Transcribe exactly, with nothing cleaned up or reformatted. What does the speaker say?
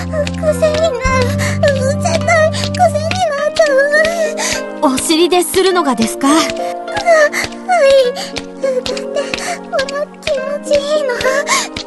癖になる。絶対癖になっちゃう。 お尻でするのがですか？ は、はい。だって、この気持ちいいの。